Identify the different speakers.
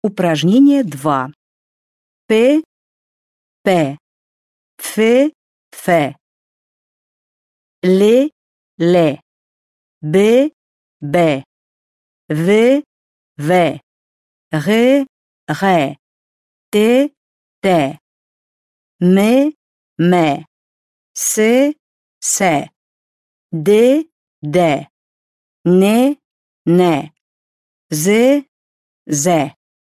Speaker 1: Упражнение 2. П, П. Ф, Ф. Ле, Ле. Б, Б. В, В. Р, Р. Т, Т. М, М. С, С. Д, Д. Н, Н. З, З.